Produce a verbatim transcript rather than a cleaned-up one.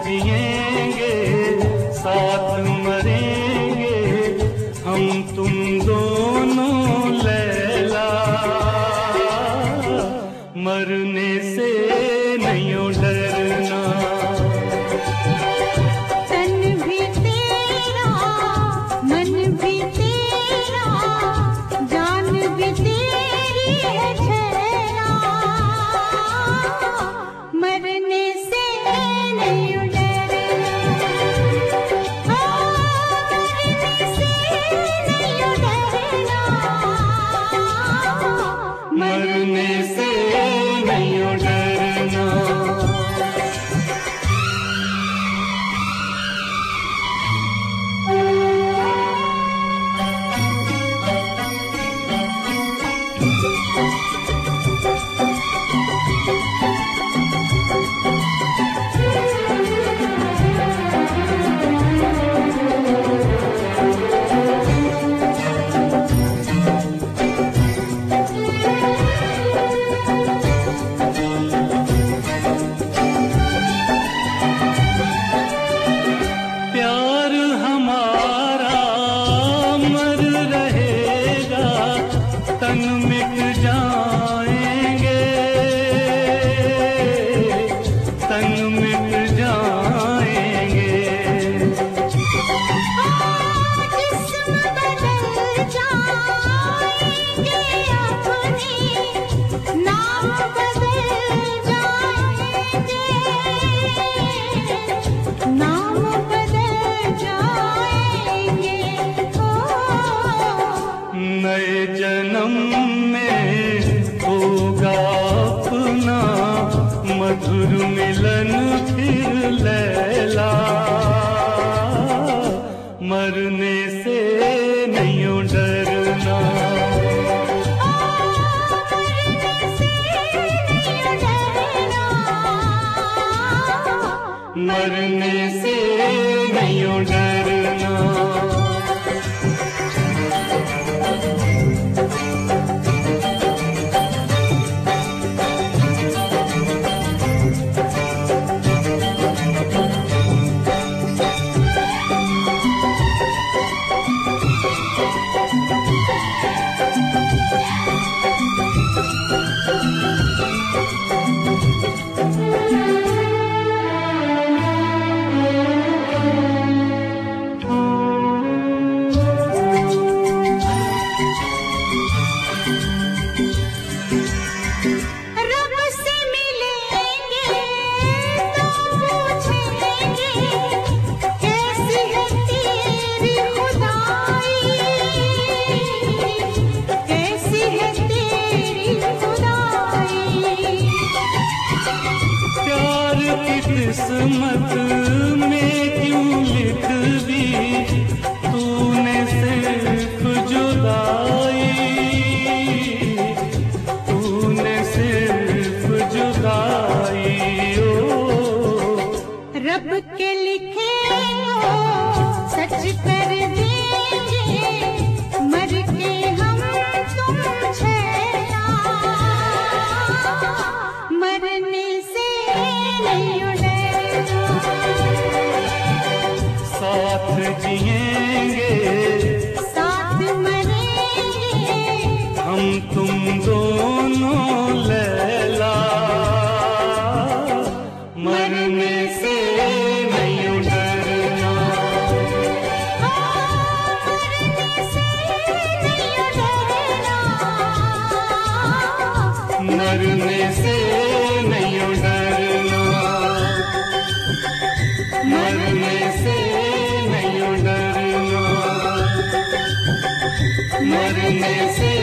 जिएंगे साथ मरेंगे हम तुम दोनों लैला, मरने से नहीं डरना। तन भी तेरा मन भी तेरा जान भी तेरी है ठहरा, मरने से नहीं डरना। मरने से नहीं डरना, मरने से नहीं डरना। प्यार हमारा मर रहेगा, तन मिट जाएंगे, तन मिट जाएंगे। जिस्म बदल जाएंगे अपने, नाम बदल जाएंगे, नाम बदल जाएंगे। ओ नए जन्म में होगा अपना मधुर मिलन फिर लैला, मरने से नहीं डरना। मरने से नहीं डरना, मरने से नहीं डरना। रब से मिलेंगे तो पूछेंगे कैसी है तेरी खुदाई, कैसी है तेरी खुदाई। प्यार की किस्मत में क्यों लिख दी तूने सिर्फ जुदाई, तूने सिर्फ जुदाई। ओ रब के लिखे हो सच कर देंगे, मर के हम तुम छेड़ा, मरने से नहीं डरना। साथ जिएंगे साथ मरेंगे हम तुम दोनों लैला, मरने से नहीं डरना। मरने से नहीं डरना, मरने से नहीं डरना, मरने से नहीं डरना, मरने से